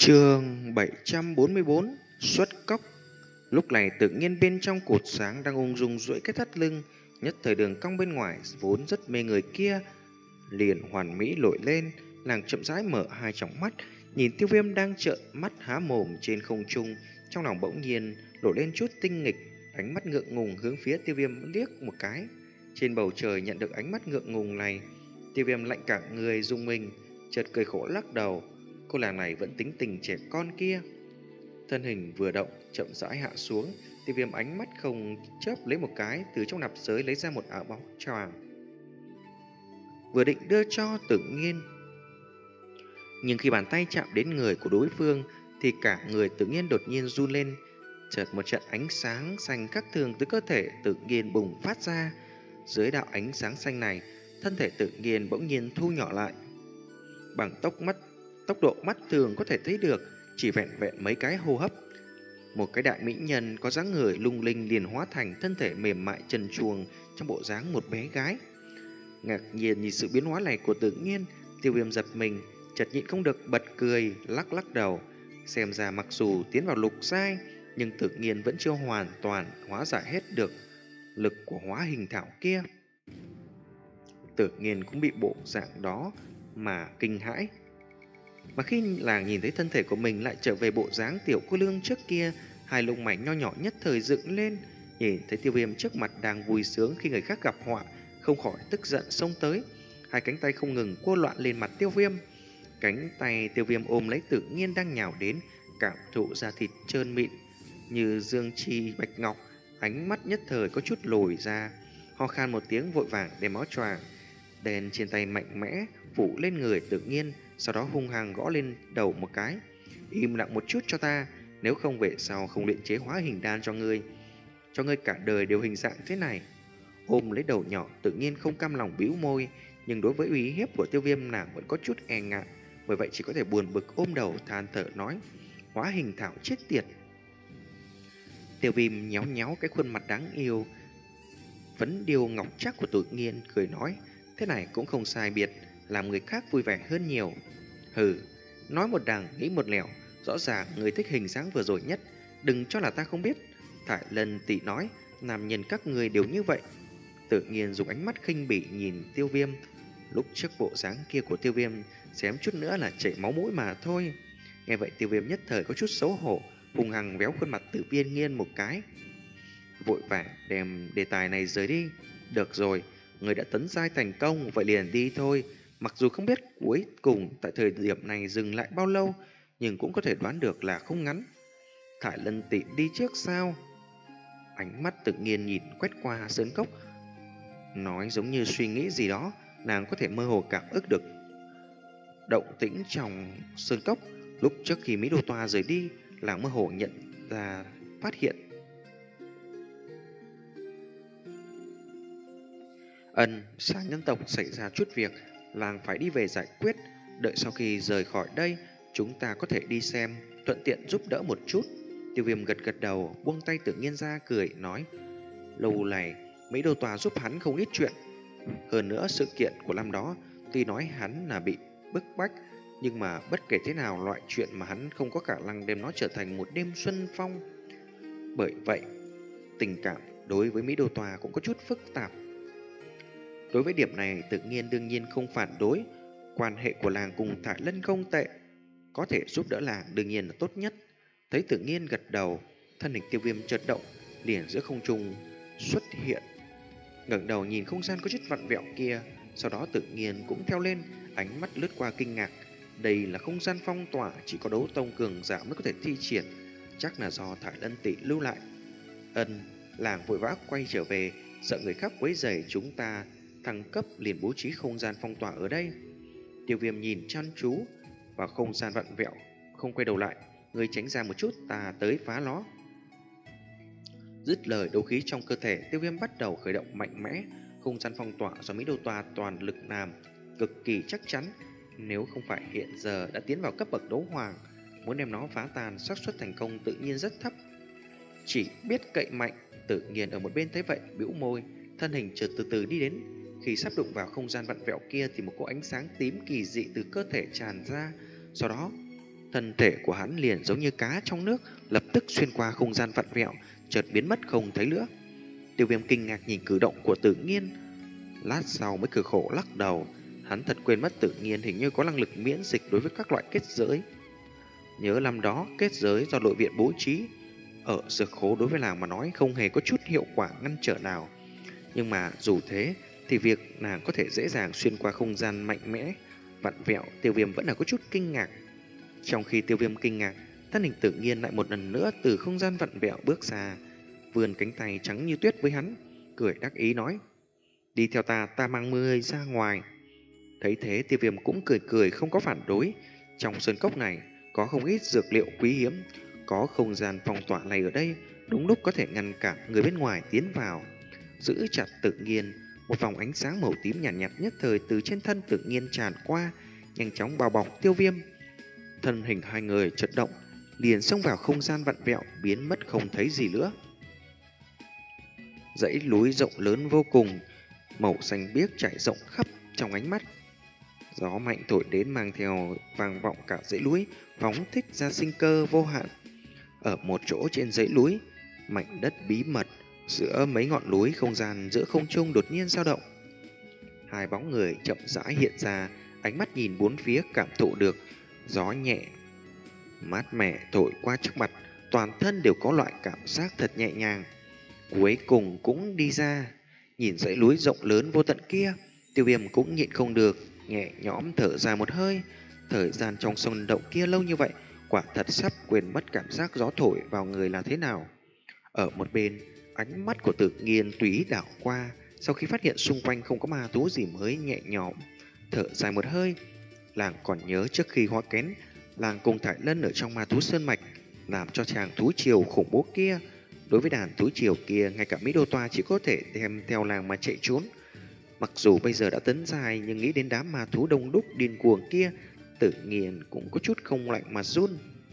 Chương 744 Xuất cốc. Lúc này tự nhiên bên trong cột sáng đang ung dung duỗi cái thắt lưng, nhất thời đường cong bên ngoài vốn rất mê người kia liền hoàn mỹ lội lên. Nàng chậm rãi mở hai tròng mắt, nhìn Tiêu Viêm đang trợn mắt há mồm trên không trung, trong lòng bỗng nhiên nổi lên chút tinh nghịch, ánh mắt ngượng ngùng hướng phía Tiêu Viêm liếc một cái. Trên bầu trời nhận được ánh mắt ngượng ngùng này, Tiêu Viêm lạnh cả người rung mình, chợt cười khổ lắc đầu. Cô nàng này vẫn tính tình trẻ con kia. Thân hình vừa động, chậm rãi hạ xuống. Tiêu Viêm ánh mắt không chớp lấy một cái, từ trong nạp giới lấy ra một áo bóng choàng, vừa định đưa cho Tự Nhiên. Nhưng khi bàn tay chạm đến người của đối phương thì cả người Tự Nhiên đột nhiên run lên. Chợt một trận ánh sáng xanh khác thường từ cơ thể Tự Nhiên bùng phát ra. Dưới đạo ánh sáng xanh này, thân thể Tự Nhiên bỗng nhiên thu nhỏ lại. Bằng tốc độ mắt thường có thể thấy được, chỉ vẹn vẹn mấy cái hô hấp, một cái đại mỹ nhân có dáng người lung linh liền hóa thành thân thể mềm mại trần truồng trong bộ dáng một bé gái. Ngạc nhiên nhìn sự biến hóa này của Tự Nhiên, Tiêu Viêm giật mình, chợt nhịn không được bật cười, lắc lắc đầu. Xem ra mặc dù tiến vào lục giai, nhưng Tự Nhiên vẫn chưa hoàn toàn hóa giải hết được lực của hóa hình thảo kia. Tự Nhiên cũng bị bộ dạng đó mà kinh hãi. Mà khi nàng nhìn thấy thân thể của mình lại trở về bộ dáng tiểu cô nương trước kia, hai lông mày nho nhỏ nhất thời dựng lên. Nhìn thấy Tiêu Viêm trước mặt đang vui sướng khi người khác gặp họa, không khỏi tức giận xông tới. Hai cánh tay không ngừng quơ loạn lên mặt Tiêu Viêm. Cánh tay Tiêu Viêm ôm lấy Tự Nhiên đang nhào đến, cảm thụ da thịt trơn mịn như dương chi bạch ngọc, ánh mắt nhất thời có chút lồi ra. Ho khan một tiếng, vội vàng đem áo choàng đèn trên tay mạnh mẽ phủ lên người Tự Nhiên, sau đó hung hăng gõ lên đầu một cái. Im lặng một chút cho ta, nếu không về sau không luyện chế hóa hình đan cho ngươi cả đời đều hình dạng thế này. Ôm lấy đầu nhỏ, Tự Nhiên không cam lòng bĩu môi, nhưng đối với uy hiếp của Tiêu Viêm nàng vẫn có chút e ngại, bởi vậy chỉ có thể buồn bực ôm đầu than thở nói: hóa hình thảo chết tiệt. Tiêu Viêm nhéo nhéo cái khuôn mặt đáng yêu phấn điêu ngọc chắc của Tự Nhiên, cười nói: thế này cũng không sai biệt, làm người khác vui vẻ hơn nhiều. Hừ, nói một đằng nghĩ một nẻo, rõ ràng người thích hình dáng vừa rồi nhất, đừng cho là ta không biết. Thải Lân tỷ nói, nam nhân các người đều như vậy. Tự Nhiên dùng ánh mắt khinh bỉ nhìn Tiêu Viêm. Lúc trước bộ dáng kia của Tiêu Viêm xém chút nữa là chảy máu mũi mà thôi. Nghe vậy Tiêu Viêm nhất thời có chút xấu hổ, hung hăng véo khuôn mặt Tự Viên Nghiên một cái, vội vàng đem đề tài này rời đi. Được rồi, người đã tấn giai thành công, vậy liền đi thôi. Mặc dù không biết cuối cùng tại thời điểm này dừng lại bao lâu, nhưng cũng có thể đoán được là không ngắn. Thải Lân tỷ đi trước sao? Ánh mắt Tự Nhiên nhìn quét qua sơn cốc, nói giống như suy nghĩ gì đó. Nàng có thể mơ hồ cảm ức được động tĩnh trong sơn cốc. Lúc trước khi Mỹ Đô Toa rời đi, nàng mơ hồ nhận ra phát hiện sáng nhân tộc xảy ra chút việc, làng phải đi về giải quyết. Đợi sau khi rời khỏi đây, chúng ta có thể đi xem, thuận tiện giúp đỡ một chút. Tiêu Viêm gật gật đầu, buông tay Tự Nhiên ra, cười nói: lâu này Mỹ Đô Tòa giúp hắn không ít chuyện. Hơn nữa sự kiện của năm đó, tuy nói hắn là bị bức bách, nhưng mà bất kể thế nào, loại chuyện mà hắn không có khả năng đem nó trở thành một đêm xuân phong. Bởi vậy, tình cảm đối với Mỹ Đô Tòa cũng có chút phức tạp. Đối với điểm này, Tự Nhiên đương nhiên không phản đối. Quan hệ của làng cùng Thải Lân không tệ, có thể giúp đỡ làng đương nhiên là tốt nhất. Thấy Tự Nhiên gật đầu, thân hình Tiêu Viêm chợt động, liền giữa không trung xuất hiện, ngẩng đầu nhìn không gian có chút vặn vẹo kia. Sau đó Tự Nhiên cũng theo lên, ánh mắt lướt qua kinh ngạc. Đây là không gian phong tỏa, chỉ có đấu tông cường giả mới có thể thi triển, chắc là do Thải Lân tỷ lưu lại. Làng vội vã quay trở về, sợ người khác quấy rầy chúng ta thăng cấp, liền bố trí không gian phong tỏa ở đây. Tiêu Viêm nhìn chăm chú vào không gian vặn vẹo, không quay đầu lại: người tránh ra một chút, ta tới phá nó. Dứt lời, đấu khí trong cơ thể Tiêu Viêm bắt đầu khởi động mạnh mẽ. Không gian phong tỏa do Mỹ Đô Tòa toàn lực làm, cực kỳ chắc chắn. Nếu không phải hiện giờ đã tiến vào cấp bậc đấu hoàng, muốn đem nó phá tan, xác suất thành công tự nhiên rất thấp. Chỉ biết cậy mạnh. Tự Nhiên ở một bên thấy vậy, bĩu môi, thân hình chợt từ từ đi đến. Khi sắp đụng vào không gian vặn vẹo kia thì một cỗ ánh sáng tím kỳ dị từ cơ thể tràn ra. Sau đó Thân thể của hắn liền giống như cá trong nước, lập tức xuyên qua không gian vặn vẹo, chợt biến mất không thấy nữa. Tiêu Viêm kinh ngạc nhìn cử động của Tự Nhiên, lát sau mới cười khổ lắc đầu. Hắn thật quên mất Tự Nhiên hình như có năng lực miễn dịch đối với các loại kết giới. Nhớ năm đó kết giới do nội viện bố trí ở dược khố đối với làng mà nói không hề có chút hiệu quả ngăn trở nào. Nhưng mà dù thế thì việc nàng có thể dễ dàng xuyên qua không gian mạnh mẽ vặn vẹo, Tiêu Viêm vẫn là có chút kinh ngạc. Trong khi Tiêu Viêm kinh ngạc, thân hình Tự Nhiên lại một lần nữa từ không gian vặn vẹo bước ra, vươn cánh tay trắng như tuyết với hắn, cười đắc ý nói: "Đi theo ta, ta mang ngươi ra ngoài." Thấy thế, Tiêu Viêm cũng cười cười không có phản đối. Trong sơn cốc này có không ít dược liệu quý hiếm, có không gian phong tỏa này ở đây, đúng lúc có thể ngăn cản người bên ngoài tiến vào. Giữ chặt Tự Nhiên, một vòng ánh sáng màu tím nhàn nhạt, nhất thời từ trên thân Tự Nhiên tràn qua, nhanh chóng bao bọc Tiêu Viêm. Thân hình hai người chợt động, liền xông vào không gian vặn vẹo, biến mất không thấy gì nữa. Dãy núi rộng lớn vô cùng, màu xanh biếc trải rộng khắp trong ánh mắt. Gió mạnh thổi đến mang theo vang vọng cả dãy núi, phóng thích ra sinh cơ vô hạn. Ở một chỗ trên dãy núi, mảnh đất bí mật giữa mấy ngọn núi, không gian giữa không trung đột nhiên dao động. Hai bóng người chậm rãi hiện ra, ánh mắt nhìn bốn phía, cảm thụ được gió nhẹ mát mẻ thổi qua trước mặt, toàn thân đều có loại cảm giác thật nhẹ nhàng. Cuối cùng cũng đi ra, nhìn dãy núi rộng lớn vô tận kia, Tiêu Viêm cũng nhịn không được, nhẹ nhõm thở dài một hơi. Thời gian trong sông động kia lâu như vậy, quả thật sắp quên mất cảm giác gió thổi vào người là thế nào. Ở một bên, ánh mắt của Tự Nhiên tùy ý đảo qua, sau khi phát hiện xung quanh không có ma thú gì mới nhẹ nhõm thở dài một hơi. Làng còn nhớ trước khi hóa kén, làng cùng Thải Lân ở trong ma thú sơn mạch làm cho chàng thú triều khủng bố kia. Đối với đàn thú triều kia, ngay cả Mỹ Đô Toa chỉ có thể đem theo làng mà chạy trốn. Mặc dù bây giờ đã tấn dài, nhưng nghĩ đến đám ma thú đông đúc điên cuồng kia, Tự Nhiên cũng có chút không lạnh mà run.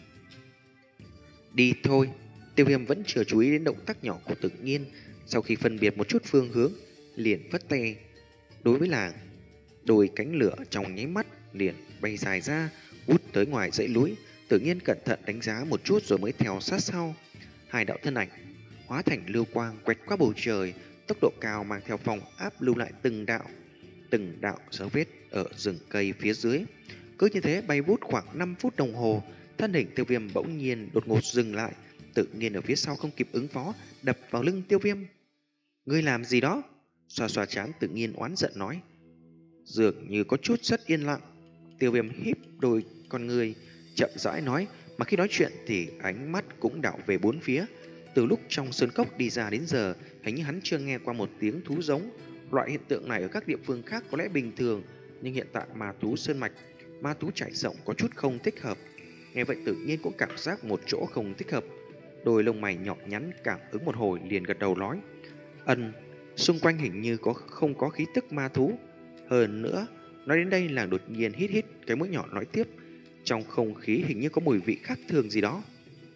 Đi thôi. Tiêu Viêm vẫn chưa chú ý đến động tác nhỏ của Tự Nhiên. Sau khi phân biệt một chút phương hướng, liền vất tay. Đối với làng, đôi cánh lửa trong nháy mắt liền bay dài ra, hút tới ngoài dãy núi. Tự Nhiên cẩn thận đánh giá một chút rồi mới theo sát sau. Hai đạo thân ảnh hóa thành lưu quang quét qua bầu trời, tốc độ cao mang theo phong áp lưu lại từng đạo dấu vết ở rừng cây phía dưới. Cứ như thế bay vút khoảng 5 phút đồng hồ, thân hình Tiêu Viêm bỗng nhiên đột ngột dừng lại. Tự Nhiên ở phía sau không kịp ứng phó, đập vào lưng Tiêu Viêm. Ngươi làm gì đó? Xoa xoa trán, Tự Nhiên oán giận nói. Dường như có chút rất yên lặng. Tiêu Viêm híp đôi con người, chậm rãi nói, mà khi nói chuyện thì ánh mắt cũng đảo về bốn phía. Từ lúc trong sơn cốc đi ra đến giờ, hình như hắn chưa nghe qua một tiếng thú giống. Loại hiện tượng này ở các địa phương khác có lẽ bình thường, nhưng hiện tại ma thú sơn mạch, ma thú trải rộng có chút không thích hợp. Nghe vậy Tự Nhiên cũng cảm giác một chỗ không thích hợp. Đôi lông mày nhọn nhắn cảm ứng một hồi liền gật đầu nói. Xung quanh hình như không có khí tức ma thú. Hơn nữa, nói đến đây làng đột nhiên hít hít cái mũi nhỏ nói tiếp. Trong không khí hình như có mùi vị khác thường gì đó.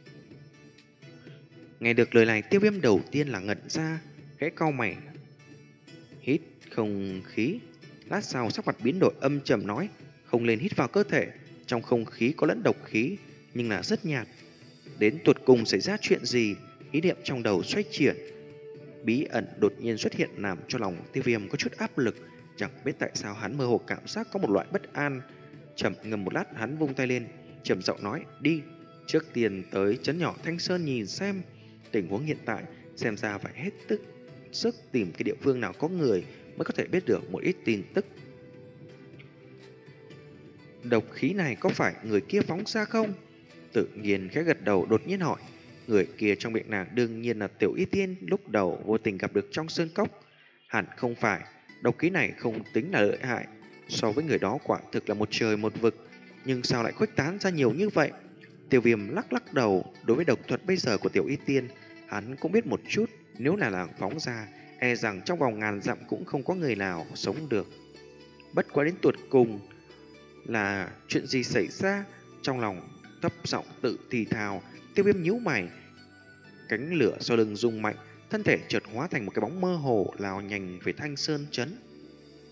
Nghe được lời này, Tiêu Viêm đầu tiên là ngẩn ra, khẽ cau mày. Hít không khí. Lát sau sắc mặt biến đổi âm trầm nói. Không nên hít vào cơ thể. Trong không khí có lẫn độc khí, nhưng là rất nhạt. Đến tuột cùng xảy ra chuyện gì? Ý niệm trong đầu xoay chuyển. Bí ẩn đột nhiên xuất hiện làm cho lòng Tiêu Viêm có chút áp lực. Chẳng biết tại sao hắn mơ hồ cảm giác có một loại bất an. Trầm ngâm một lát, hắn vung tay lên, trầm giọng nói. Đi, trước tiên tới trấn nhỏ Thanh Sơn nhìn xem. Tình huống hiện tại xem ra phải hết sức tìm cái địa phương nào có người mới có thể biết được một ít tin tức. Độc khí này có phải người kia phóng ra không? Tự Nhiên khẽ gật đầu, đột nhiên hỏi. Người kia trong miệng nàng đương nhiên là Tiểu Y Tiên lúc đầu vô tình gặp được trong sơn cốc. Hẳn không phải, độc khí này không tính là lợi hại. So với người đó quả thực là một trời một vực. Nhưng sao lại khuếch tán ra nhiều như vậy? Tiêu Viêm lắc lắc đầu. Đối với độc thuật bây giờ của Tiểu Y Tiên, hắn cũng biết một chút. Nếu là làng phóng ra, e rằng trong vòng ngàn dặm cũng không có người nào sống được. Bất quá đến tuột cùng là chuyện gì xảy ra? Trong lòng thấp giọng tự thì thào, Tiêu Viêm nhíu mày. Cánh lửa sau lưng rung mạnh, thân thể chợt hóa thành một cái bóng mơ hồ lao nhanh về Thanh Sơn trấn.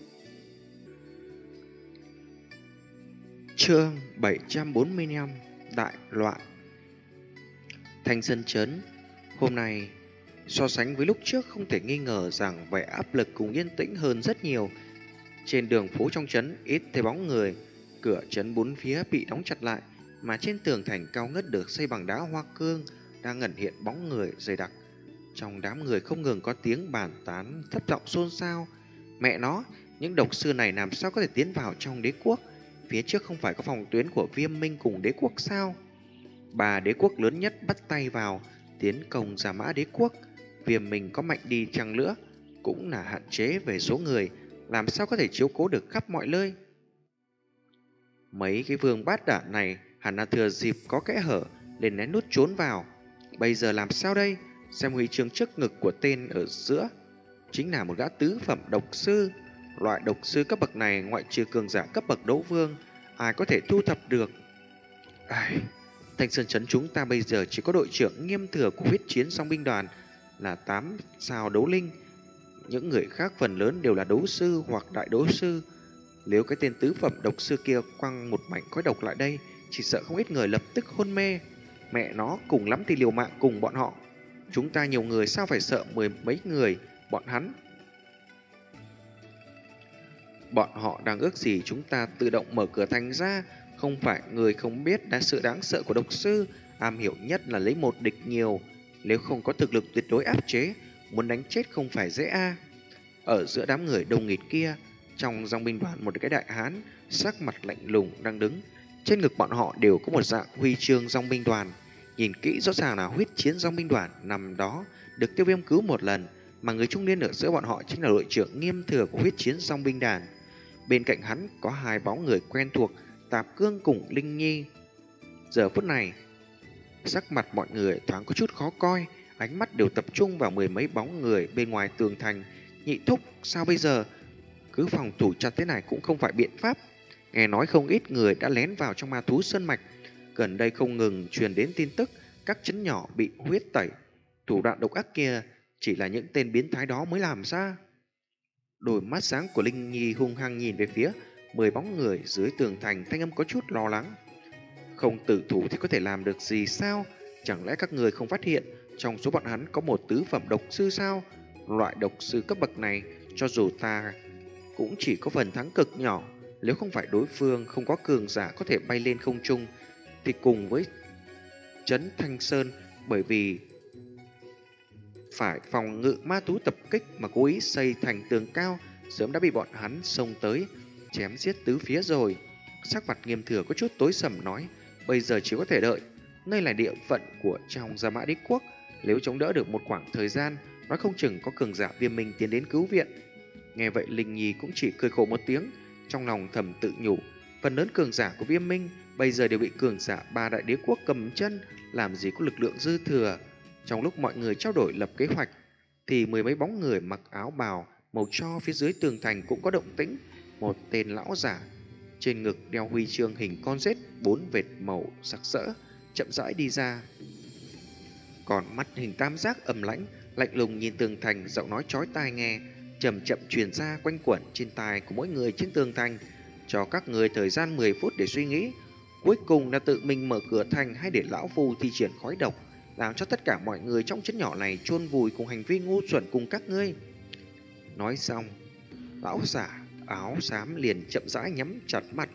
Chương 745. đại loạn. Thanh Sơn Trấn hôm nay so sánh với lúc trước không thể nghi ngờ rằng vẻ áp lực cùng yên tĩnh hơn rất nhiều. Trên đường phố trong trấn ít thấy bóng người, cửa trấn bốn phía bị đóng chặt lại, mà trên tường thành cao ngất được xây bằng đá hoa cương đang ẩn hiện bóng người dày đặc. Trong đám người không ngừng có tiếng bàn tán thấp giọng xôn xao. Mẹ nó, những độc sư này làm sao có thể tiến vào trong đế quốc? Phía trước không phải có phòng tuyến của Viêm Minh cùng đế quốc sao? Ba đế quốc lớn nhất bắt tay vào tiến công Giả Mã đế quốc. Viêm Minh có mạnh đi chăng nữa cũng là hạn chế về số người, làm sao có thể chiếu cố được khắp mọi nơi. Mấy cái vương bát đản này hẳn là thừa dịp có kẽ hở lên lén nút trốn vào. Bây giờ làm sao đây? Xem huy chương trước ngực của tên ở giữa chính là một gã tứ phẩm độc sư. Loại độc sư cấp bậc này ngoại trừ cường giả cấp bậc đấu vương, ai có thể thu thập được? Thanh Sơn Trấn chúng ta bây giờ chỉ có đội trưởng Nghiêm Thừa của huyết chiến song binh đoàn là 8 sao đấu linh. Những người khác phần lớn đều là đấu sư hoặc đại đấu sư. Nếu cái tên tứ phẩm độc sư kia quăng một mảnh khói độc lại đây, chỉ sợ không ít người lập tức hôn mê. Mẹ nó, cùng lắm thì liều mạng cùng bọn họ. Chúng ta nhiều người sao phải sợ mười mấy người bọn hắn? Bọn họ đang ước gì chúng ta tự động mở cửa thành ra? Không phải người không biết sự đáng sợ của độc sư, am hiểu nhất là lấy một địch nhiều. Nếu không có thực lực tuyệt đối áp chế, muốn đánh chết không phải dễ a. Ở giữa đám người đông nghịt kia, trong dòng binh đoàn một cái đại hán sắc mặt lạnh lùng đang đứng. Trên ngực bọn họ đều có một dạng huy chương dòng binh đoàn. Nhìn kỹ rõ ràng là huyết chiến dòng binh đoàn nằm đó được Tiêu Viêm cứu một lần, mà người trung niên ở giữa bọn họ chính là đội trưởng Nghiêm Thừa của huyết chiến dòng binh đoàn. Bên cạnh hắn có hai bóng người quen thuộc, Tạp Cương cùng Linh Nhi. Giờ phút này, sắc mặt mọi người thoáng có chút khó coi, ánh mắt đều tập trung vào mười mấy bóng người bên ngoài tường thành. Nhị thúc, sao bây giờ? Cứ phòng thủ chặt thế này cũng không phải biện pháp. Nghe nói không ít người đã lén vào trong ma thú sơn mạch. Gần đây không ngừng truyền đến tin tức các trấn nhỏ bị huyết tẩy. Thủ đoạn độc ác kia chỉ là những tên biến thái đó mới làm ra. Đôi mắt sáng của Linh Nhi hung hăng nhìn về phía 10 bóng người dưới tường thành, thanh âm có chút lo lắng. Không tử thủ thì có thể làm được gì sao? Chẳng lẽ các người không phát hiện trong số bọn hắn có một tứ phẩm độc sư sao? Loại độc sư cấp bậc này, cho dù ta cũng chỉ có phần thắng cực nhỏ. Nếu không phải đối phương không có cường giả có thể bay lên không trung, thì cùng với trấn Thanh Sơn, bởi vì phải phòng ngự ma thú tập kích mà cố ý xây thành tường cao, sớm đã bị bọn hắn xông tới chém giết tứ phía rồi. Sắc mặt Nghiêm Thừa có chút tối sầm nói, bây giờ chỉ có thể đợi. Nơi là địa phận của trong Giả Mã đế quốc, nếu chống đỡ được một khoảng thời gian, nói không chừng có cường giả Viêm Minh tiến đến cứu viện. Nghe vậy Linh Nhi cũng chỉ cười khổ một tiếng, trong lòng thầm tự nhủ, phần lớn cường giả của Viêm Minh bây giờ đều bị cường giả ba đại đế quốc cầm chân, làm gì có lực lượng dư thừa. Trong lúc mọi người trao đổi lập kế hoạch, thì mười mấy bóng người mặc áo bào màu tro phía dưới tường thành cũng có động tĩnh. Một tên lão giả trên ngực đeo huy chương hình con rết 4 vệt màu sặc sỡ chậm rãi đi ra. Còn mắt hình tam giác âm lãnh, lạnh lùng nhìn tường thành, giọng nói chói tai nghe chậm chậm truyền ra quanh quẩn trên tai của mỗi người trên tường thành. Cho các người thời gian 10 phút để suy nghĩ, cuối cùng là tự mình mở cửa thành hay để lão phu thi triển khói độc, làm cho tất cả mọi người trong trấn nhỏ này chôn vùi cùng hành vi ngu xuẩn cùng các ngươi. Nói xong, lão giả áo xám liền chậm rãi nhắm chặt mắt,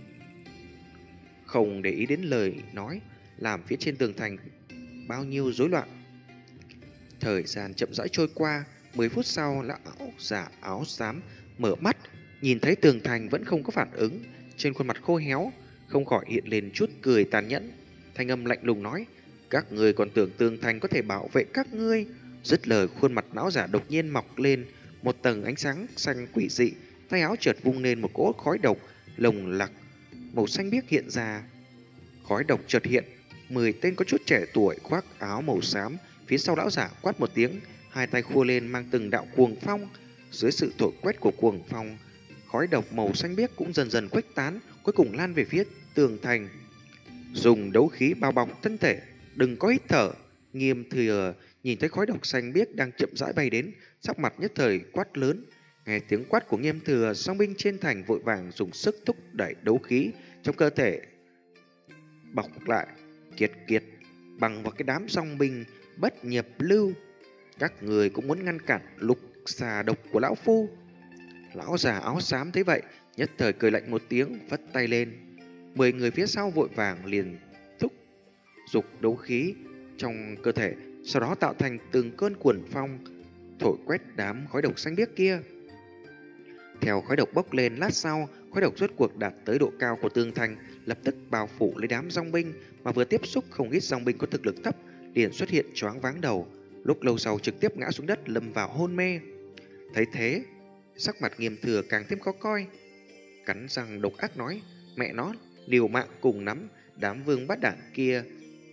không để ý đến lời nói, làm phía trên tường thành bao nhiêu rối loạn. Thời gian chậm rãi trôi qua, 10 phút sau, lão giả áo xám mở mắt, nhìn thấy tường thành vẫn không có phản ứng, trên khuôn mặt khô héo không khỏi hiện lên chút cười tàn nhẫn. Thanh âm lạnh lùng nói, các ngươi còn tưởng tường thành có thể bảo vệ các ngươi? Dứt lời, khuôn mặt lão giả đột nhiên mọc lên một tầng ánh sáng xanh quỷ dị, tay áo chợt vung lên một cỗ khói độc lồng lặc màu xanh biếc hiện ra. Khói độc chợt hiện, 10 tên có chút trẻ tuổi khoác áo màu xám phía sau lão giả quát một tiếng, hai tay khua lên mang từng đạo cuồng phong. Dưới sự thổi quét của cuồng phong, khói độc màu xanh biếc cũng dần dần khuếch tán, cuối cùng lan về phía tường thành. Dùng đấu khí bao bọc thân thể, đừng có hít thở. Nghiêm Thừa nhìn thấy khói độc xanh biếc đang chậm rãi bay đến, sắc mặt nhất thời quát lớn. Nghe tiếng quát của Nghiêm Thừa, song binh trên thành vội vàng dùng sức thúc đẩy đấu khí trong cơ thể bọc lại. Kiệt kiệt, bằng vào cái đám dòng binh bất nhập lưu, các người cũng muốn ngăn cản lục xà độc của lão phu. Lão già áo xám thấy vậy, nhất thời cười lạnh một tiếng, vất tay lên. 10 người phía sau vội vàng liền thúc giục đấu khí trong cơ thể, sau đó tạo thành từng cơn cuồng phong thổi quét đám khói độc xanh biếc kia. Theo khói độc bốc lên, lát sau, khói độc rốt cuộc đạt tới độ cao của tường thành, lập tức bao phủ lấy đám dòng binh, mà vừa tiếp xúc không ít dòng binh có thực lực thấp liền xuất hiện choáng váng đầu, lúc lâu sau trực tiếp ngã xuống đất lâm vào hôn mê. Thấy thế, sắc mặt Nghiêm Thừa càng thêm khó coi, cắn răng độc ác nói: mẹ nó, liều mạng cùng nắm đám vương bát đảng kia.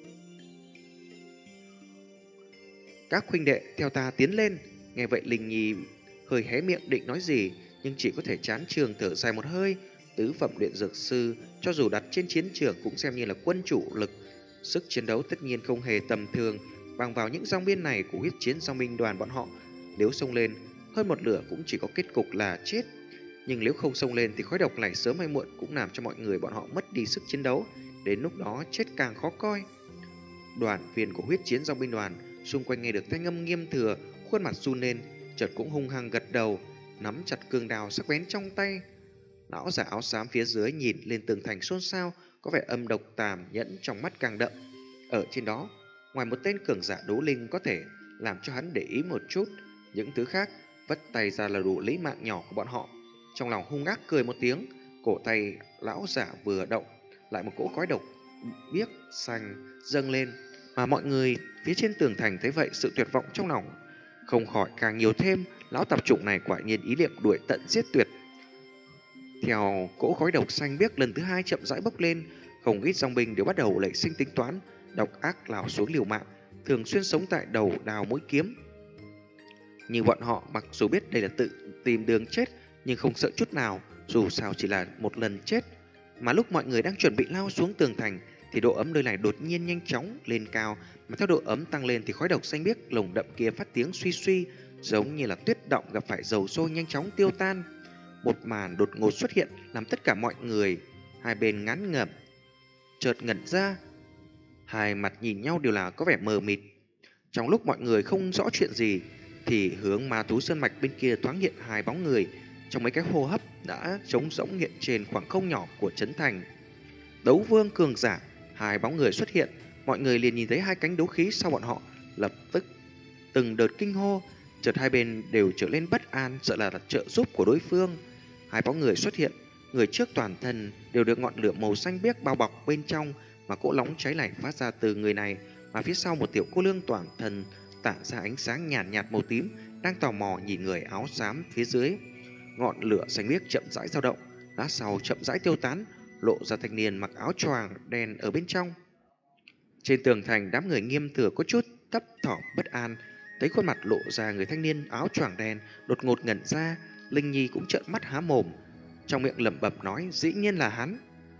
Các huynh đệ theo ta tiến lên. Nghe vậy Linh Nhi hơi hé miệng định nói gì, nhưng chỉ có thể chán trường thở dài một hơi. Tứ phẩm luyện dược sư cho dù đặt trên chiến trường cũng xem như là quân chủ lực, sức chiến đấu tất nhiên không hề tầm thường. Bằng vào những dòng biên này của huyết chiến dòng binh đoàn bọn họ, nếu xông lên hơn một lửa cũng chỉ có kết cục là chết. Nhưng nếu không xông lên thì khói độc này sớm hay muộn cũng làm cho mọi người bọn họ mất đi sức chiến đấu, đến lúc đó chết càng khó coi. Đoàn viên của huyết chiến dòng binh đoàn xung quanh nghe được thanh âm Nghiêm Thừa, khuôn mặt run lên, chợt cũng hung hăng gật đầu, nắm chặt cương đao sắc bén trong tay. Lão giả áo xám phía dưới nhìn lên tường thành xôn xao, có vẻ âm độc tàn nhẫn trong mắt càng đậm. Ở trên đó, ngoài một tên cường giả đấu linh có thể làm cho hắn để ý một chút, những thứ khác vất tay ra là đủ lấy mạng nhỏ của bọn họ. Trong lòng hung ác cười một tiếng, cổ tay lão giả vừa động, lại một cỗ khói độc biếc xanh dâng lên, mà mọi người phía trên tường thành thấy vậy, sự tuyệt vọng trong lòng không khỏi càng nhiều thêm. Lão tạp chủng này quả nhiên ý niệm đuổi tận giết tuyệt. Theo cỗ khói độc xanh biếc lần thứ hai chậm rãi bốc lên, không ít dòng binh đều bắt đầu nảy sinh tính toán độc ác lao xuống liều mạng, thường xuyên sống tại đầu đào mũi kiếm. Nhưng bọn họ mặc dù biết đây là tự tìm đường chết, nhưng không sợ chút nào, dù sao chỉ là một lần chết. Mà lúc mọi người đang chuẩn bị lao xuống tường thành thì độ ấm nơi này đột nhiên nhanh chóng lên cao, mà theo độ ấm tăng lên thì khói độc xanh biếc lồng đậm kia phát tiếng suy suy, giống như là tuyết động gặp phải dầu sôi nhanh chóng tiêu tan. Một màn đột ngột xuất hiện làm tất cả mọi người hai bên ngán ngẩm, chợt ngẩn ra, hai mặt nhìn nhau đều là có vẻ mờ mịt. Trong lúc mọi người không rõ chuyện gì thì hướng ma thú sơn mạch bên kia thoáng hiện hai bóng người, trong mấy cái hô hấp đã trống rỗng hiện trên khoảng không nhỏ của trấn thành. Đấu vương cường giả, hai bóng người xuất hiện, mọi người liền nhìn thấy hai cánh đấu khí sau bọn họ, lập tức từng đợt kinh hô, chợt hai bên đều trở lên bất an, sợ là trợ giúp của đối phương. Hai bóng người xuất hiện, người trước toàn thân đều được ngọn lửa màu xanh biếc bao bọc bên trong, mà cỗ nóng cháy này phát ra từ người này, mà phía sau một tiểu cô nương toàn thân tản ra ánh sáng nhàn nhạt màu tím, đang tò mò nhìn người áo xám phía dưới. Ngọn lửa xanh biếc chậm rãi dao động, lát sau chậm rãi tiêu tán, lộ ra thanh niên mặc áo choàng đen ở bên trong. Trên tường thành, đám người Nghiêm Thừa có chút thấp thỏm bất an, thấy khuôn mặt lộ ra người thanh niên áo choàng đen đột ngột ngẩn ra. Linh Nhi cũng trợn mắt há mồm, trong miệng lẩm bẩm nói: dĩ nhiên là hắn,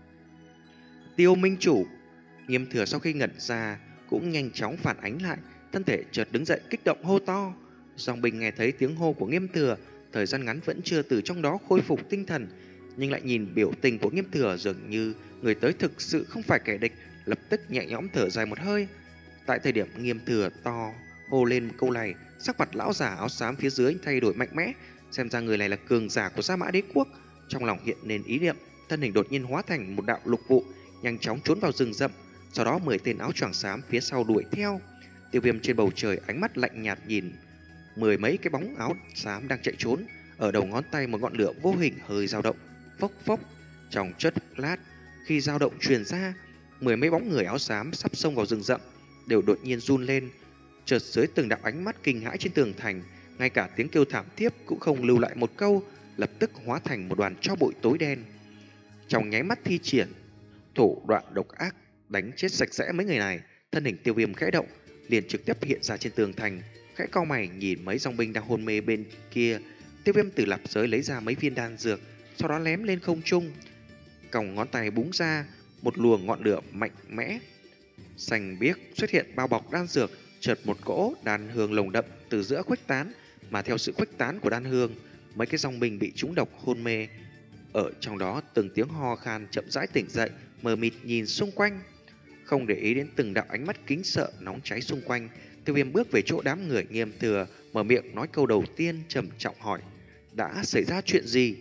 Tiêu Minh Chủ. Nghiêm Thừa sau khi ngẩn ra cũng nhanh chóng phản ánh lại, thân thể chợt đứng dậy kích động hô to. Dòng binh nghe thấy tiếng hô của Nghiêm Thừa, thời gian ngắn vẫn chưa từ trong đó khôi phục tinh thần, nhưng lại nhìn biểu tình của Nghiêm Thừa dường như người tới thực sự không phải kẻ địch, lập tức nhẹ nhõm thở dài một hơi. Tại thời điểm Nghiêm Thừa to hô lên câu này, sắc mặt lão giả áo xám phía dưới thay đổi mạnh mẽ, xem ra người này là cường giả của Sa Mã Đế quốc. Trong lòng hiện lên ý niệm, thân hình đột nhiên hóa thành một đạo lục vụ, nhanh chóng trốn vào rừng rậm. Sau đó 10 tên áo choàng xám phía sau đuổi theo. Tiêu Viêm trên bầu trời ánh mắt lạnh nhạt nhìn 10 mấy cái bóng áo xám đang chạy trốn. Ở đầu ngón tay một ngọn lửa vô hình hơi dao động, phốc phốc. Trong chớp lát, khi dao động truyền ra, 10 mấy bóng người áo xám sắp xông vào rừng rậm đều đột nhiên run lên. Chợt dưới từng đạo ánh mắt kinh hãi trên tường thành, ngay cả tiếng kêu thảm thiết cũng không lưu lại một câu, lập tức hóa thành một đoàn tro bụi tối đen. Trong nháy mắt thi triển thủ đoạn độc ác đánh chết sạch sẽ mấy người này, thân hình Tiêu Viêm khẽ động, liền trực tiếp hiện ra trên tường thành, khẽ cau mày nhìn mấy dòng binh đang hôn mê bên kia. Tiêu Viêm từ lạp giới lấy ra mấy viên đan dược, sau đó ném lên không trung, còng ngón tay búng ra một luồng ngọn lửa mạnh mẽ xanh biếc xuất hiện bao bọc đan dược. Chợt một cỗ đan hương lồng đậm từ giữa khuếch tán, mà theo sự khuếch tán của đan hương, mấy cái dòng binh bị trúng độc hôn mê. Ở trong đó từng tiếng ho khan chậm rãi tỉnh dậy, mờ mịt nhìn xung quanh. Không để ý đến từng đạo ánh mắt kính sợ nóng cháy xung quanh, Tiêu Viêm bước về chỗ đám người Nghiêm Thừa, mở miệng nói câu đầu tiên, trầm trọng hỏi: đã xảy ra chuyện gì?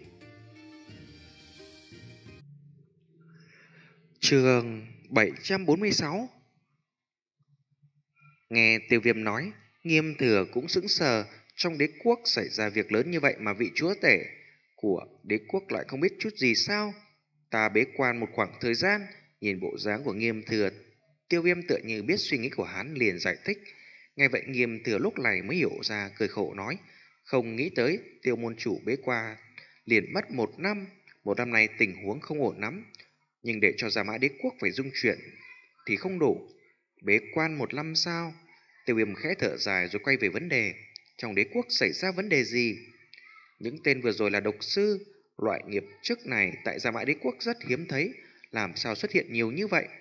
Chương 746. Nghe Tiêu Viêm nói, Nghiêm Thừa cũng sững sờ. Trong đế quốc xảy ra việc lớn như vậy mà vị chúa tể của đế quốc lại không biết chút gì sao? Ta bế quan một khoảng thời gian, nhìn bộ dáng của Nghiêm Thừa, Tiêu Viêm tựa như biết suy nghĩ của hắn, liền giải thích. Nghe vậy Nghiêm Thừa lúc này mới hiểu ra, cười khổ nói: không nghĩ tới Tiêu môn chủ bế quan liền mất 1 năm. 1 năm này tình huống không ổn lắm, nhưng để cho Gia Mã đế quốc phải dung chuyển thì không đủ. Bế quan 1 năm sao? Tiêu Viêm khẽ thở dài rồi quay về vấn đề. Trong đế quốc xảy ra vấn đề gì? Những tên vừa rồi là độc sư. Loại nghiệp chức này tại Gia Mã đế quốc rất hiếm thấy. Làm sao xuất hiện nhiều như vậy?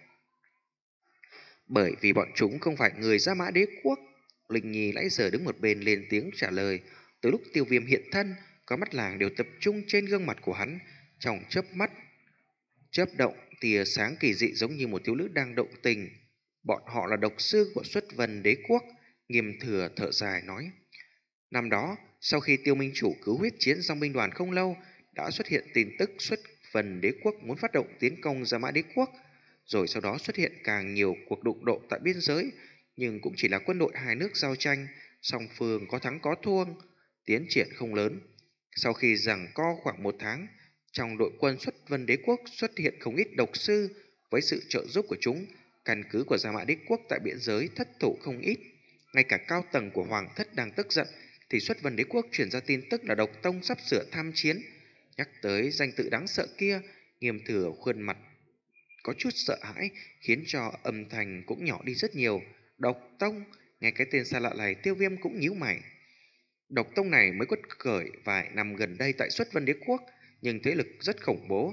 Bởi vì bọn chúng không phải người Gia Mã đế quốc. Linh Nhi nãy giờ đứng một bên lên tiếng trả lời. Từ lúc Tiêu Viêm hiện thân, có mắt làng đều tập trung trên gương mặt của hắn. Trong chớp mắt chớp động tia sáng kỳ dị, giống như một thiếu nữ đang động tình. Bọn họ là độc sư của Xuất Vân đế quốc. Nghiêm Thừa thở dài nói: năm đó, sau khi Tiêu minh chủ cứu huyết chiến dòng binh đoàn không lâu, đã xuất hiện tin tức Xuất Vân đế quốc muốn phát động tiến công Gia Mã đế quốc. Rồi sau đó xuất hiện càng nhiều cuộc đụng độ tại biên giới, nhưng cũng chỉ là quân đội hai nước giao tranh, song phương có thắng có thua, tiến triển không lớn. Sau khi giằng co khoảng 1 tháng, trong đội quân Xuất Vân đế quốc xuất hiện không ít độc sư. Với sự trợ giúp của chúng, căn cứ của Gia Mã đế quốc tại biên giới thất thủ không ít. Ngay cả cao tầng của Hoàng thất đang tức giận, thì Xuất Vân đế quốc truyền ra tin tức là Độc Tông sắp sửa tham chiến. Nhắc tới danh tự đáng sợ kia, Nghiêm Thừa khuôn mặt có chút sợ hãi, khiến cho âm thanh cũng nhỏ đi rất nhiều. Độc Tông, nghe cái tên xa lạ này, Tiêu Viêm cũng nhíu mày. Độc Tông này mới quất khởi vài năm gần đây tại Xuất Vân đế quốc, nhưng thế lực rất khủng bố.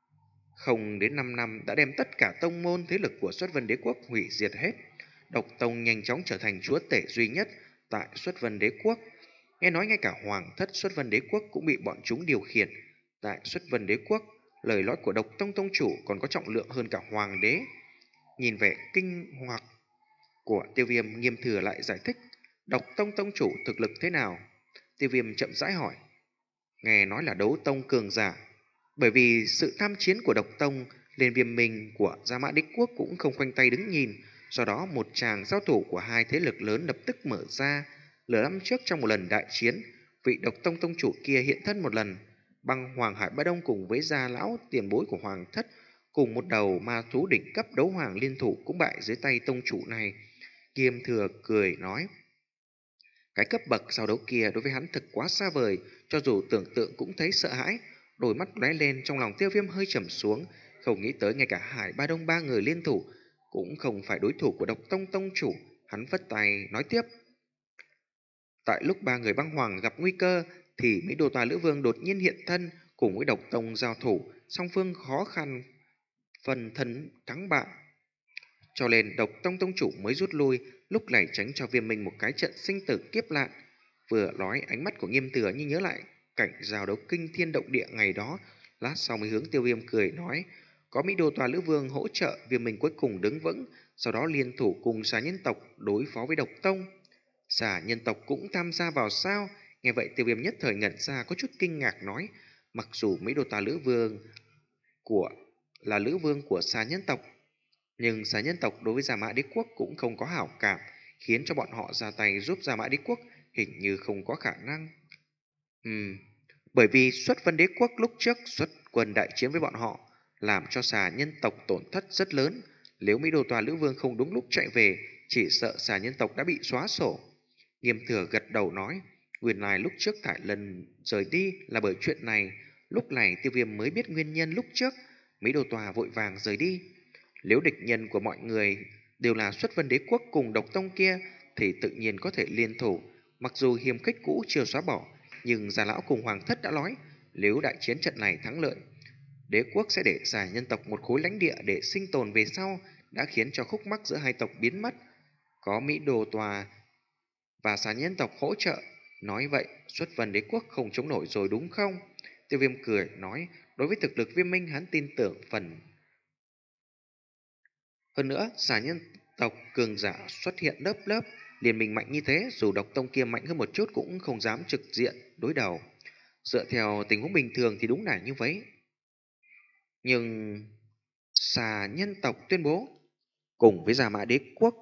Không đến 5 năm đã đem tất cả tông môn thế lực của Xuất Vân đế quốc hủy diệt hết. Độc Tông nhanh chóng trở thành chúa tể duy nhất tại Xuất Vân đế quốc. Nghe nói ngay cả Hoàng thất Xuất Vân đế quốc cũng bị bọn chúng điều khiển. Tại Xuất Vân đế quốc, lời nói của Độc Tông tông chủ còn có trọng lượng hơn cả Hoàng đế. Nhìn vẻ kinh hoặc của Tiêu Viêm, Nghiêm Thừa lại giải thích: Độc Tông tông chủ thực lực thế nào? Tiêu Viêm chậm rãi hỏi. Nghe nói là đấu tông cường giả. Bởi vì sự tham chiến của Độc Tông, nên Viêm Minh của Gia Mã đế quốc cũng không khoanh tay đứng nhìn. Do đó một tràng giao thủ của hai thế lực lớn lập tức mở ra. Lửa năm trước, trong một lần đại chiến, vị Độc Tông tông chủ kia hiện thân một lần. Băng Hoàng Hải Ba Đông cùng với gia lão tiền bối của Hoàng thất, cùng một đầu ma thú đỉnh cấp đấu hoàng liên thủ cũng bại dưới tay tông chủ này. Nghiêm Thừa cười nói: cái cấp bậc sau đấu kia đối với hắn thực quá xa vời, cho dù tưởng tượng cũng thấy sợ hãi. Đôi mắt lóe lên, trong lòng Tiêu Viêm hơi trầm xuống, không nghĩ tới ngay cả Hải Ba Đông ba người liên thủ cũng không phải đối thủ của Độc Tông tông chủ. Hắn vất tay nói tiếp: tại lúc ba người băng hoàng gặp nguy cơ, thì Mỹ Đô Tòa Lữ Vương đột nhiên hiện thân, cùng với Độc Tông giao thủ, song phương khó khăn phần thân thắng bại. Cho nên Độc Tông tông chủ mới rút lui, lúc này tránh cho Viêm Minh một cái trận sinh tử kiếp nạn. Vừa nói, ánh mắt của Nghiêm Thừa như nhớ lại cảnh giao đấu kinh thiên động địa ngày đó, lát sau mới hướng Tiêu Viêm cười nói: có Mỹ Đô Tòa Lữ Vương hỗ trợ, Viêm Minh cuối cùng đứng vững, sau đó liên thủ cùng Xà Nhân tộc đối phó với Độc Tông. Xà Nhân tộc cũng tham gia vào sao? Nghe vậy Tiêu Viêm nhất thời ngẩn ra, có chút kinh ngạc nói: mặc dù Mỹ Đô Tòa Lữ Vương là Lữ Vương của Xà Nhân tộc, nhưng Xà Nhân tộc đối với Gia Mã đế quốc cũng không có hảo cảm, khiến cho bọn họ ra tay giúp Gia Mã đế quốc hình như không có khả năng. Bởi vì Xuất Vân đế quốc lúc trước xuất quân đại chiến với bọn họ, làm cho Xà Nhân tộc tổn thất rất lớn. Nếu Mỹ Đô Tòa Lữ Vương không đúng lúc chạy về, chỉ sợ Xà Nhân tộc đã bị xóa sổ. Nghiêm Thừa gật đầu nói: nguyên lai lúc trước Thải Lần rời đi là bởi chuyện này. Lúc này Tiêu Viêm mới biết nguyên nhân lúc trước Mỹ Đô Tòa vội vàng rời đi. Nếu địch nhân của mọi người đều là Xuất Vân đế quốc cùng Độc Tông kia, thì tự nhiên có thể liên thủ. Mặc dù hiềm khích cũ chưa xóa bỏ, nhưng Gia Lão cùng Hoàng thất đã nói, nếu đại chiến trận này thắng lợi, đế quốc sẽ để Xà Nhân tộc một khối lãnh địa để sinh tồn về sau, đã khiến cho khúc mắc giữa hai tộc biến mất. Có Mỹ Đồ Tòa và Xà Nhân tộc hỗ trợ, nói vậy Xuất Vân đế quốc không chống nổi rồi đúng không? Tiêu Viêm cười nói: đối với thực lực Viêm Minh hắn tin tưởng phần Hơn nữa, xà nhân tộc cường giả xuất hiện lớp lớp, liên minh mạnh như thế, dù độc tông kia mạnh hơn một chút cũng không dám trực diện đối đầu. Dựa theo tình huống bình thường thì đúng là như vậy. Nhưng xà nhân tộc tuyên bố cùng với Gia Mã Đế quốc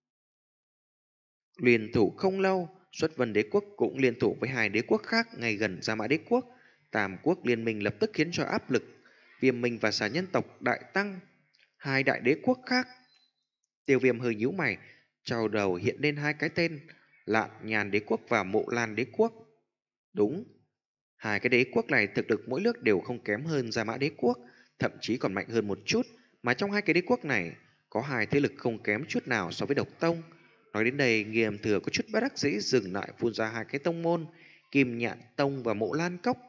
liên thủ không lâu, Xuất Vân Đế quốc cũng liên thủ với hai đế quốc khác ngay gần Gia Mã Đế quốc. Tam quốc liên minh lập tức khiến cho áp lực Viêm Minh và xà nhân tộc đại tăng. Hai đại đế quốc khác, Tiêu Viêm hơi nhíu mày, trong đầu hiện lên hai cái tên: Lạn Nhàn Đế quốc và Mộ Lan Đế quốc. Đúng, hai cái đế quốc này thực lực mỗi nước đều không kém hơn Gia Mã Đế quốc, thậm chí còn mạnh hơn một chút, mà trong hai cái đế quốc này có hai thế lực không kém chút nào so với Độc Tông. Nói đến đây, Nghiêm Thừa có chút bất đắc dĩ dừng lại, phun ra hai cái tông môn: Kim Nhạn Tông và Mộ Lan Cốc.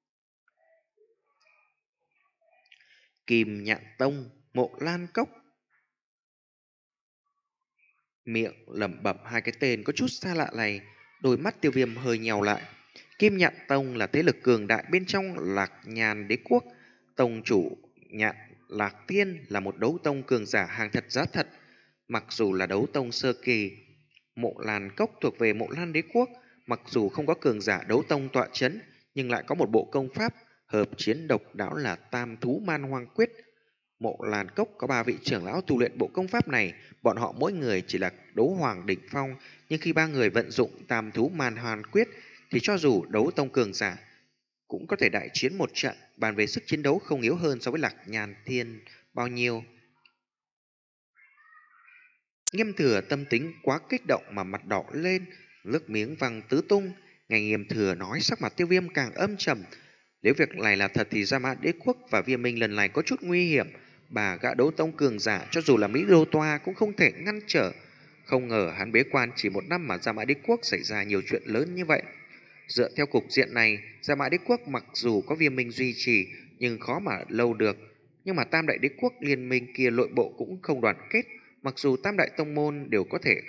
Kim Nhạn Tông, Mộ Lan Cốc. Miệng lẩm bẩm hai cái tên có chút xa lạ này, đôi mắt Tiêu Viêm hơi nhèo lại. Kim Nhạn Tông là thế lực cường đại bên trong Lạc Nhàn Đế quốc. Tông chủ Nhạn Lạc Tiên là một đấu tông cường giả hàng thật giá thật. Mặc dù là đấu tông sơ kỳ, Mộ Lan Cốc thuộc về Mộ Lan Đế quốc, mặc dù không có cường giả đấu tông tọa chấn, nhưng lại có một bộ công pháp hợp chiến độc đáo là Tam Thú Man Hoang Quyết. Mộ Lan Cốc có ba vị trưởng lão tu luyện bộ công pháp này, bọn họ mỗi người chỉ là đấu hoàng đỉnh phong, nhưng khi ba người vận dụng Tam Thú Man Hoang Quyết thì cho dù đấu tông cường giả cũng có thể đại chiến một trận, bàn về sức chiến đấu không yếu hơn so với Lạc Nhàn Thiên bao nhiêu. Nghiêm Thừa tâm tính quá kích động mà mặt đỏ lên, nước miếng văng tứ tung. Nghe Nghiêm Thừa nói, sắc mặt Tiêu Viêm càng âm trầm. Nếu việc này là thật thì Gia Mã Đế quốc và Viêm Minh lần này có chút nguy hiểm. Bà gã đấu tông cường giả cho dù là Mỹ Đô Toa cũng không thể ngăn trở. Không ngờ hắn bế quan chỉ một năm mà Gia Mã Đế quốc xảy ra nhiều chuyện lớn như vậy. Dựa theo cục diện này, Gia Mã Đế quốc mặc dù có Viêm Minh duy trì nhưng khó mà lâu được. Nhưng mà Tam đại đế quốc liên minh kia nội bộ cũng không đoàn kết. Mặc dù Tam đại tông môn đều có thể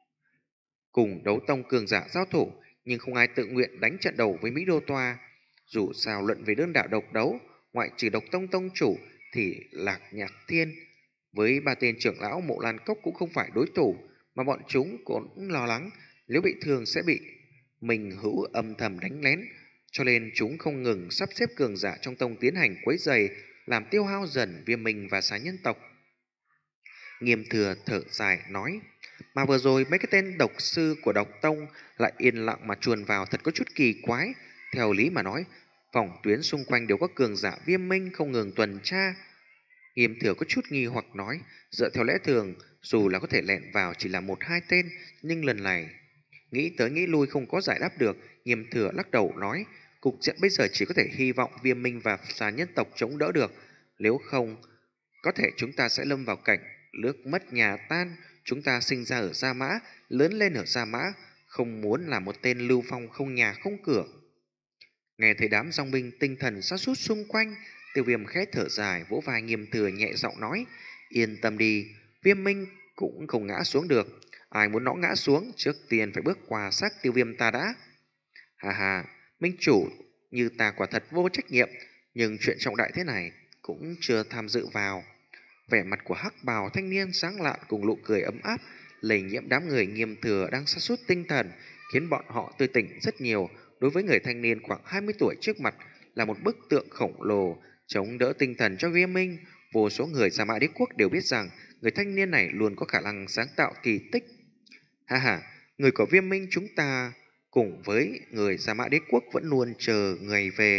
cùng đấu tông cường giả giao thủ, nhưng không ai tự nguyện đánh trận đầu với Mỹ Đô Toa. Dù sao luận về đơn đạo độc đấu, ngoại trừ độc tông tông chủ thì Lạc Nhạc Thiên với ba tên trưởng lão Mộ Lan Cốc cũng không phải đối thủ, mà bọn chúng cũng lo lắng nếu bị thương sẽ bị mình hữu âm thầm đánh lén, cho nên chúng không ngừng sắp xếp cường giả trong tông tiến hành quấy rầy, làm tiêu hao dần Viêm Minh và xà nhân tộc. Nghiêm Thừa thở dài nói, mà vừa rồi mấy cái tên độc sư của độc tông lại yên lặng mà chuồn vào, thật có chút kỳ quái. Theo lý mà nói, vòng tuyến xung quanh đều có cường giả Viêm Minh không ngừng tuần tra. Nghiêm Thừa có chút nghi hoặc nói, dựa theo lẽ thường, dù là có thể lẹn vào chỉ là một hai tên, nhưng lần này nghĩ tới nghĩ lui không có giải đáp được. Nghiêm Thừa lắc đầu nói, cục diện bây giờ chỉ có thể hy vọng Viêm Minh và xà nhân tộc chống đỡ được, nếu không có thể chúng ta sẽ lâm vào cảnh nước mất nhà tan. Chúng ta sinh ra ở Gia Mã, lớn lên ở Gia Mã, không muốn là một tên lưu phong không nhà không cửa. Nghe thấy đám dòng binh tinh thần sa sút xung quanh, Tiêu Viêm khẽ thở dài, vỗ vai Nghiêm Thừa nhẹ giọng nói, yên tâm đi, Viêm Minh cũng không ngã xuống được. Ai muốn nó ngã xuống, trước tiên phải bước qua xác Tiêu Viêm ta đã. Hà hà, Minh chủ như ta quả thật vô trách nhiệm, nhưng chuyện trọng đại thế này cũng chưa tham dự vào. Vẻ mặt của hắc bào thanh niên sáng lạn cùng nụ cười ấm áp lây nhiễm đám người Nghiêm Thừa đang sa sút tinh thần, khiến bọn họ tươi tỉnh rất nhiều. Đối với người thanh niên khoảng 20 tuổi trước mặt là một bức tượng khổng lồ chống đỡ tinh thần cho Viêm Minh. Vô số người Gia Mã Đế quốc đều biết rằng người thanh niên này luôn có khả năng sáng tạo kỳ tích. Ha ha, người của Viêm Minh chúng ta cùng với người Gia Mã Đế quốc vẫn luôn chờ người về.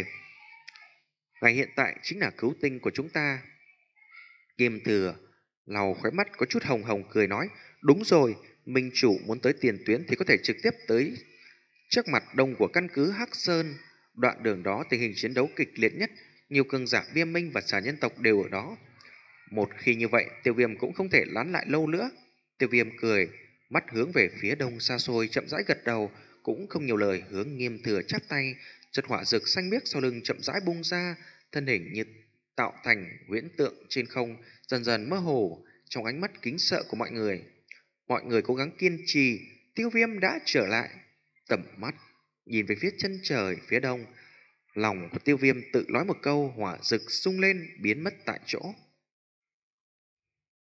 Ngày hiện tại chính là cứu tinh của chúng ta. Nghiêm Thừa lau khóe mắt có chút hồng hồng cười nói, đúng rồi, Minh chủ muốn tới tiền tuyến thì có thể trực tiếp tới trước mặt đông của căn cứ Hắc Sơn. Đoạn đường đó tình hình chiến đấu kịch liệt nhất, nhiều cường giả Viêm Minh và xà nhân tộc đều ở đó. Một khi như vậy, Tiêu Viêm cũng không thể lán lại lâu nữa. Tiêu Viêm cười, mắt hướng về phía đông xa xôi, chậm rãi gật đầu, cũng không nhiều lời, hướng Nghiêm Thừa chắp tay. Chợt hỏa rực xanh biếc sau lưng chậm rãi bung ra, thân hình như tạo thành huyễn tượng trên không, dần dần mơ hồ trong ánh mắt kính sợ của mọi người. Mọi người cố gắng kiên trì, Tiêu Viêm đã trở lại. Tầm mắt nhìn về phía chân trời phía đông, lòng của Tiêu Viêm tự nói một câu, hỏa rực sung lên biến mất tại chỗ.